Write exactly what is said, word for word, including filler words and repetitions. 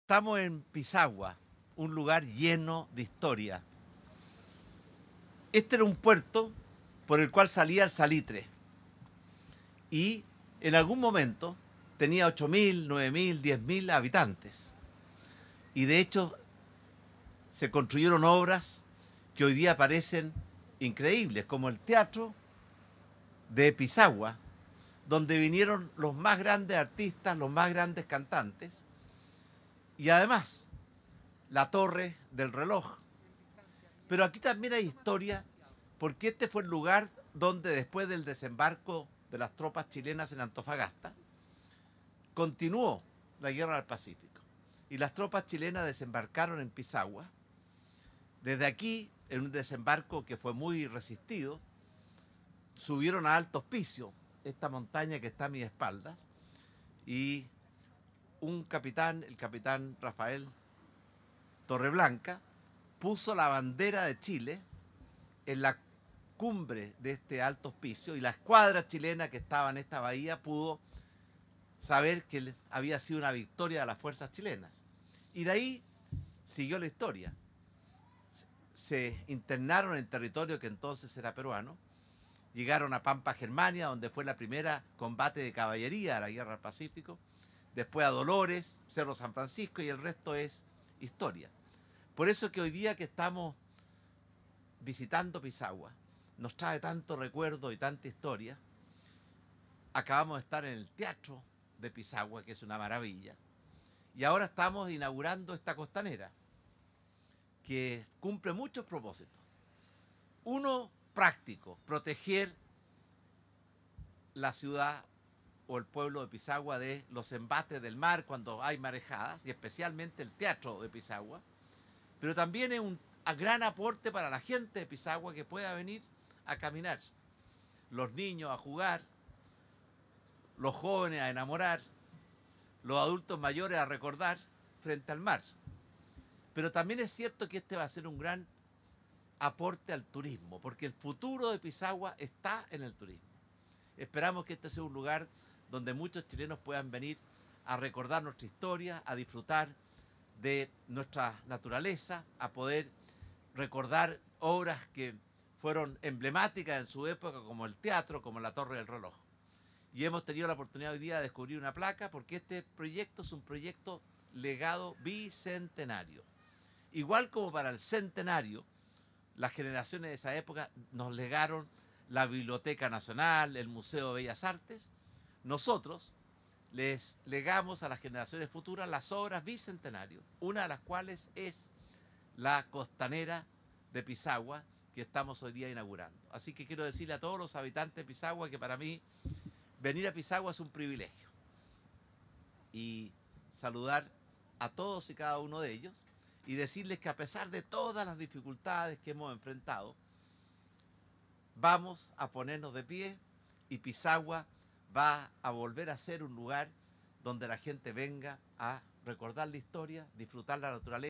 Estamos en Pisagua, un lugar lleno de historia. Este era un puerto por el cual salía el salitre y en algún momento tenía ocho mil, nueve mil, diez mil habitantes. Y de hecho se construyeron obras que hoy día parecen increíbles, como el teatro de Pisagua, donde vinieron los más grandes artistas, los más grandes cantantes, y además la torre del reloj. Pero aquí también hay historia, porque este fue el lugar donde después del desembarco de las tropas chilenas en Antofagasta, continuó la guerra del Pacífico. Y las tropas chilenas desembarcaron en Pisagua. Desde aquí, en un desembarco que fue muy resistido, subieron a Alto Hospicio, esta montaña que está a mis espaldas, y un capitán, el capitán Rafael Torreblanca, puso la bandera de Chile en la cumbre de este Alto Hospicio, y la escuadra chilena que estaba en esta bahía pudo saber que había sido una victoria de las fuerzas chilenas. Y de ahí siguió la historia. Se internaron en territorio que entonces era peruano, llegaron a Pampa Germania, donde fue la primera combate de caballería de la Guerra del Pacífico, después a Dolores, Cerro San Francisco, y el resto es historia. Por eso que hoy día que estamos visitando Pisagua, nos trae tanto recuerdo y tanta historia. Acabamos de estar en el teatro de Pisagua, que es una maravilla, y ahora estamos inaugurando esta costanera, que cumple muchos propósitos. Uno, práctico, proteger la ciudad o el pueblo de Pisagua de los embates del mar cuando hay marejadas, y especialmente el teatro de Pisagua. Pero también es un gran aporte para la gente de Pisagua que pueda venir a caminar, los niños a jugar, los jóvenes a enamorar, los adultos mayores a recordar frente al mar. Pero también es cierto que este va a ser un gran aporte al turismo, porque el futuro de Pisagua está en el turismo. Esperamos que este sea un lugar donde muchos chilenos puedan venir a recordar nuestra historia, a disfrutar de nuestra naturaleza, a poder recordar obras que fueron emblemáticas en su época, como el teatro, como la Torre del Reloj. Y hemos tenido la oportunidad hoy día de descubrir una placa, porque este proyecto es un proyecto legado bicentenario. Igual como para el centenario, las generaciones de esa época nos legaron la Biblioteca Nacional, el Museo de Bellas Artes. Nosotros les legamos a las generaciones futuras las obras bicentenario, una de las cuales es la costanera de Pisagua, que estamos hoy día inaugurando. Así que quiero decirle a todos los habitantes de Pisagua que para mí venir a Pisagua es un privilegio, y saludar a todos y cada uno de ellos y decirles que a pesar de todas las dificultades que hemos enfrentado, vamos a ponernos de pie, y Pisagua va a volver a ser un lugar donde la gente venga a recordar la historia, disfrutar la naturaleza.